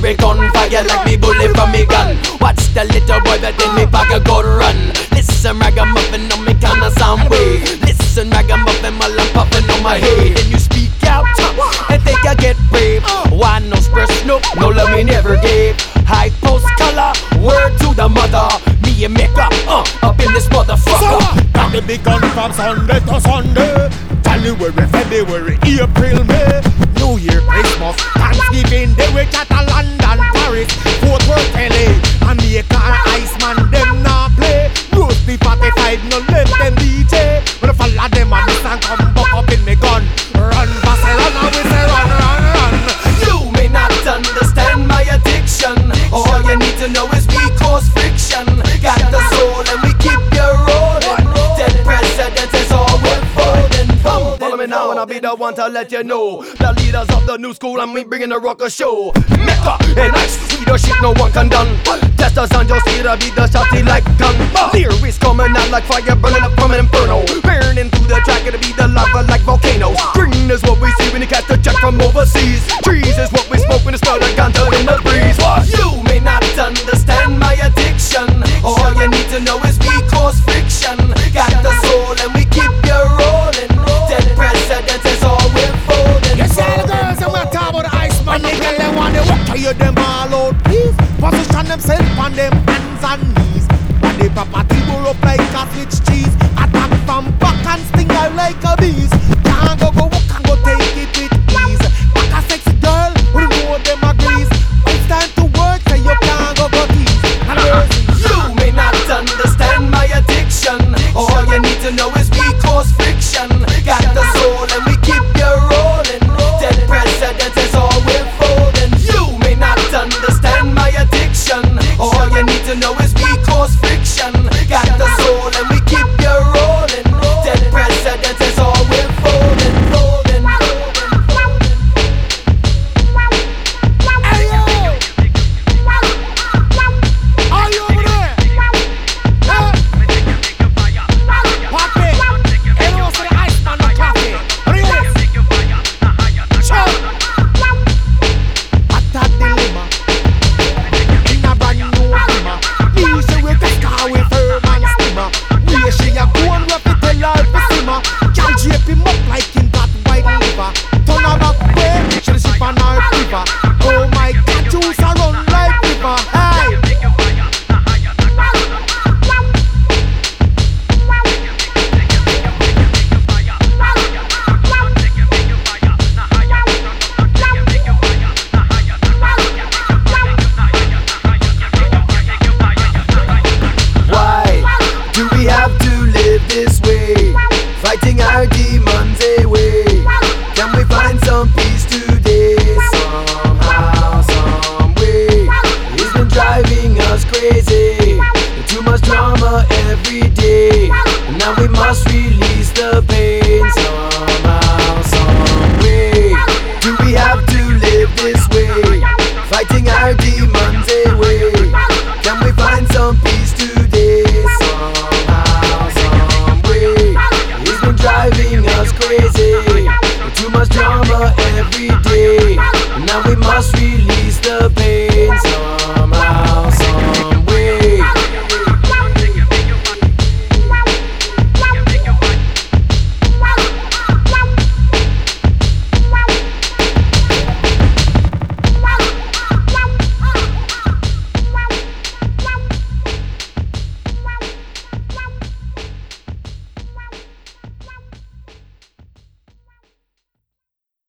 it on fire like me bullet from me gun. Watch the little boy that in me pack a good run. Listen ragamuffin on me kinda sound way. Listen ragamuffin while I'm puffin' on my head. And you speak out and think I get brave. Why no express no love me never gave. High post color, word to the mother. Me and Mecca, up in this motherfucker. Got the big gun from Sunday to Sunday. January, February, April, May. New Year, Christmas, Thanksgiving, they were at London, Paris, Fort Worth, LA, Jamaica and Iceman, them not play. Roasty 45, no let them DJ. When I follow them on this and come back up in me gun. Run, Barcelona, we say run, run, run. You may not understand my addiction. All you need to know is we cause friction. Got the soul and we keep you rolling. Dead president is all we're folding. Follow me now and I'll be the one to let you know. The leaders of the new school and we bringing the rocker show. Mecca and ice, we the shit no one can done. Test us on your speed, to be the shotty like gun. Lyrics coming out like fire, burning up from an inferno. Burning through the track, it'll be the lava like volcanoes. Green is what we see when you catch the check from overseas. Trees is what we smoke when it's smell the ganja in the breeze. You may not understand my addiction. All you need to know is we cause friction. Got the soul and we keep you rolling. Dead president is all we're folding. You see the girls and we're talking about the Iceman. The girl they want to walk to you, them all out, please. Position themselves on them hands and knees. And the property go up like a Swiss cheese. Attack from back and sting out like a bees. Can't go walk and go take it with ease. Back a sexy girl, who know them agrees. When it's time to work, say you can't go tease. You may not understand my addiction. All you need to know is we cause friction. Got the soul and we keep you rolling. Dead president is all we're folding. You may not understand my addiction. All you need to know is we cause friction. Got the soul and we keep you rolling. Dead president is all we're folding. Folding, folding, folding. Hey yo! Are you over there? Papi, hello to the Iceman, the coffee. Are you this? Sure. What a dilemma. In a brand new dimmer. Me say we take car with her man stimmer. We she a go and rap it tell her to simmer. Can't jape him up like him got white liver. Turn her back way, she the ship on her river. Oh my God, juice a run like river. Hey! Why do we have to live this way? Fighting our demons away. Can we find some peace today? Somehow, some way. It's been driving us crazy. Too much drama every day. Now we must release the